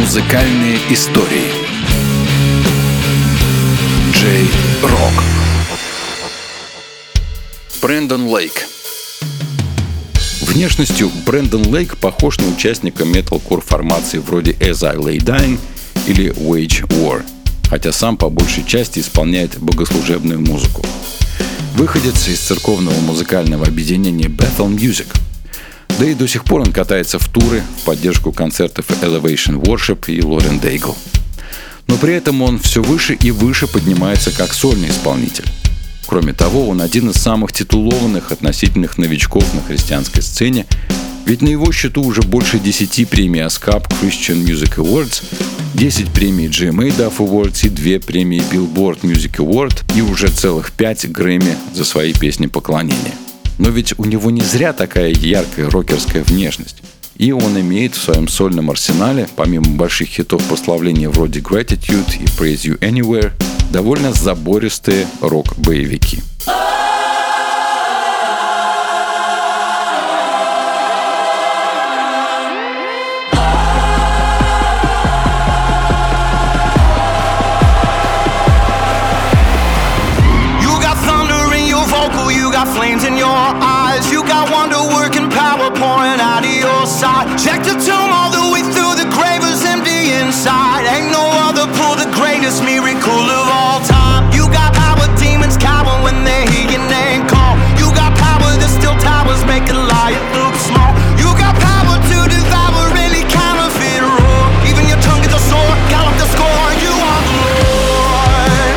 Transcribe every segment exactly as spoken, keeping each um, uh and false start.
Музыкальные истории. Джей Рок. Брэндон Лейк. Внешностью Брэндон Лейк похож на участника металкор формации вроде As I Lay Dying или Wage War, хотя сам по большей части исполняет богослужебную музыку. Выходец из церковного музыкального объединения Bethel Music. Да и до сих пор он катается в туры в поддержку концертов Elevation Worship и Lauren Daigle. Но при этом он все выше и выше поднимается как сольный исполнитель. Кроме того, он один из самых титулованных относительных новичков на христианской сцене, ведь на его счету уже больше десяти премий ASCAP Christian Music Awards, десять премий джи эм эй Duff Awards и две премии Billboard Music Award и уже целых пять Грэмми за свои песни поклонения. Но ведь у него не зря такая яркая рокерская внешность. И он имеет в своем сольном арсенале, помимо больших хитов прославления вроде Gratitude и Praise You Anywhere, довольно забористые рок-боевики. Flames in your eyes, you got wonder working power pouring out of your side. Check the tomb all the way through, the grave is empty inside. Ain't no other pull, the greatest miracle of all time. You got power, demons cower when they hear your name call. You got power, the still towers make a lion look small. You got power to devour any counterfeit roar. Even your tongue is a sword, gallop the score. You are the Lord.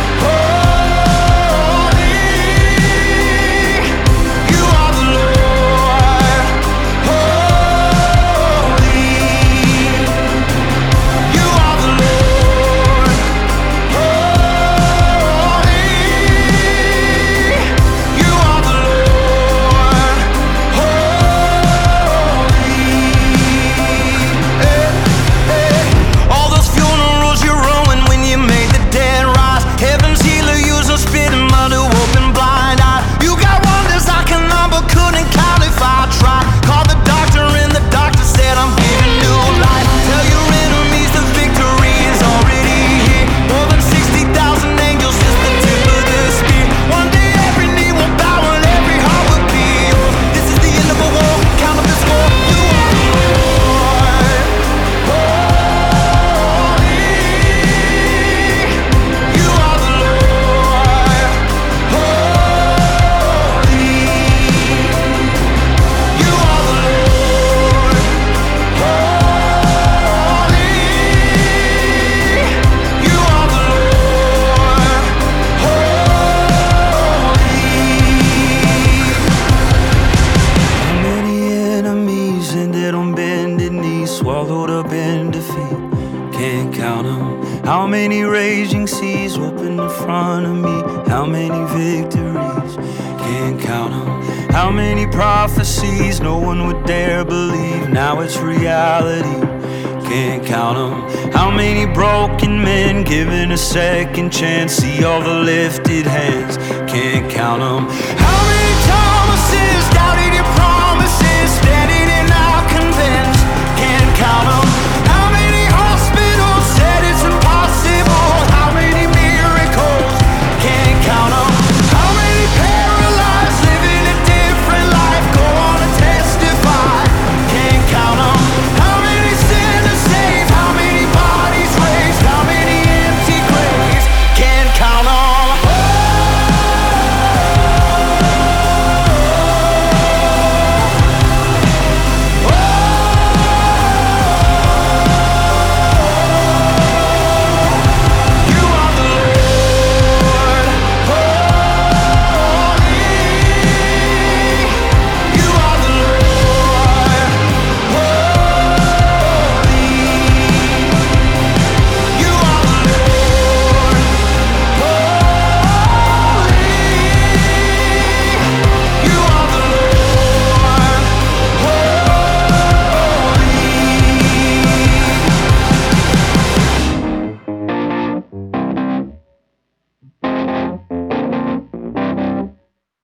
Swallowed up in defeat, can't count them. How many raging seas open in front of me? How many victories, can't count them. How many prophecies no one would dare believe? Now it's reality, can't count them. How many broken men given a second chance? See all the lifted hands, can't count them. How many Thomases doubted your